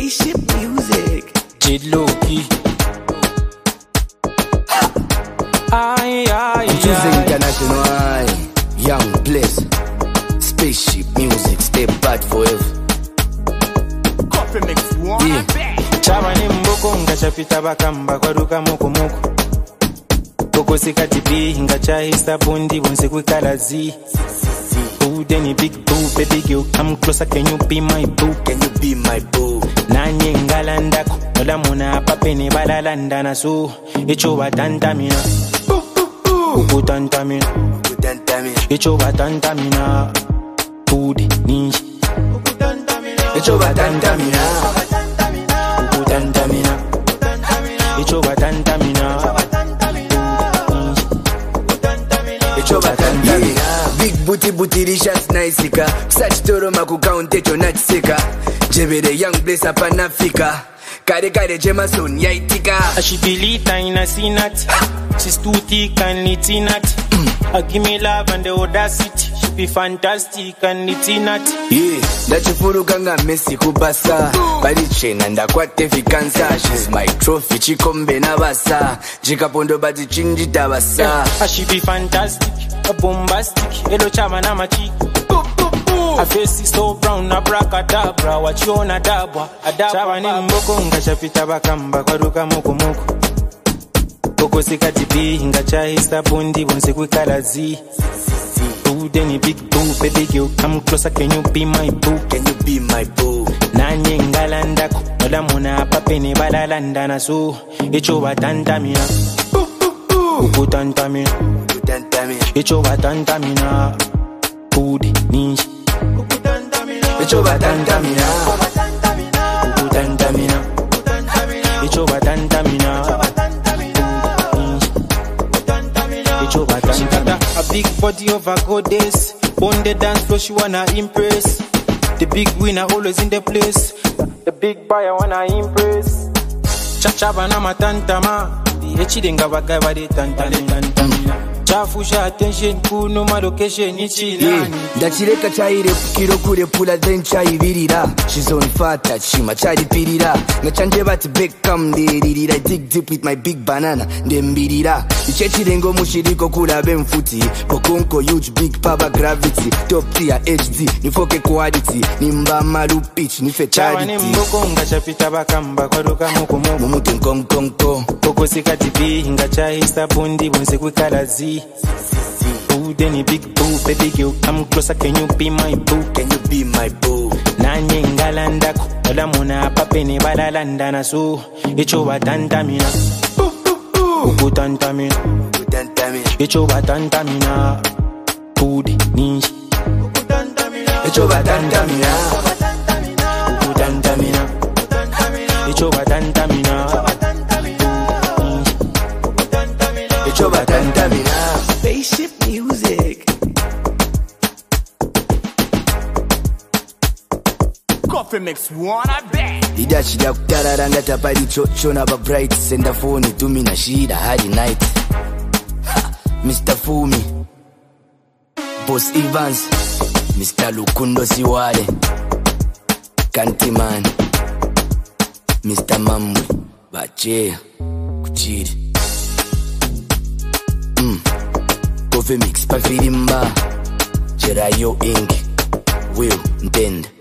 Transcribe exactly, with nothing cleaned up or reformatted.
Spaceship music. Jidloki. Aye, aye, Choosing aye. international eye. Young Bliss. Spaceship music. Stay bad forever. Coffee mix one. Yeah. Chaba ni mboko ngachapita bakamba kwaruka moko moko. Koko sikati bi ngachahista bundi bonse kwikalazi. Ude ni big boo, baby girl, come closer, can you be my boo? Can you be my boo? Nanye ngalandako, nola muna papene balalanda na so. Icho batanta mina. Ukutanta mina. Ukutanta mina. Icho batanta mina. Ude ninja. Icho batanta mina. Ukutanta mina. Icho batanta mina. Icho batanta mina. Big booty booty rishas nice ka. Such toro maku kaunte chona chiseka. Jebere young Bliss up in Africa. Kare kare jema son yaitika. Ashipilita ina sinati. She's too thick and it's inat. I give me love and the audacity. She be fantastic and it's inat. Yeah, ndachifuru kanga Messi kubasa. Bali chena ndakwate fikansa. She's my trophy chikombe na basa. Chikapondo bati chinjita basa. She be fantastic, a bombastic. Hello chama na machi. Her face is so brown, abracadabra. What you on a dabwa? A dabwa ni mboko ngachapita bakamba kwaruka moko moko. Koko sikati bi ngachahista bundi bonse kwikalazi. Ude ni big boo, baby girl, come closer, can you be my boo? Can you be my boo? Nanye ngalandako, nola muna papene balalanda na so. Icho batanta mina. Ukutanta mina. Ukutanta mina. Icho batanta mina. Ude ninja. Icho batanta mina. Ukutanta mina. Icho batanta mina. Icho batanta mina. A big body of a goddess. On the dance floor she wanna impress. The big winner always in the place. The big buyer wanna impress. Chachaba na matanta ma. The echidenga bagaba de tanta mina. Chafusha attention kuno ma location ichilani. Ndachireka chaire kiro kure pula then chaivirira. She's on fata chima charipirira. Ngachanje bati Beckham ndirira. I dig deep with my big banana ndembirira. Ichechirengo mushiriko kula bemfuti. Pokonko huge big power gravity. Top tier H D nifoke quality. Nimba malu pitch ni fatality. Chawa ni mboko ngachapita bakamba kwaruka moko moko. Mumutu nkong kong kong. Koko sikati bi ngachahista bundi bonse kwikalazi. Ude ni big boo, baby girl, come closer, can you be my boo? Can you be my boo? Nanye ngalandako, nola muna papene balalanda na so. Icho batanta mina. Ukutanta mina. Ukutanta mina. Icho batanta mina. Ude ninja. Icho batanta mina. Ukutanta mina. Icho batanta mina. Icho batanta mina. Spaceship music. Coffee mix one, I bet. Ida shida kutarara ngata pali chocho na ba bright. Senda phone tumi na shida hadi night. Ha, Mister Fumi, Boss Evans, Mister Lukundo Siwale, Kantiman, Mister Mamwe, Bache, Kuchiri. Mm. Coffee mix pa filimba. Cherayo ink. Will ntenda.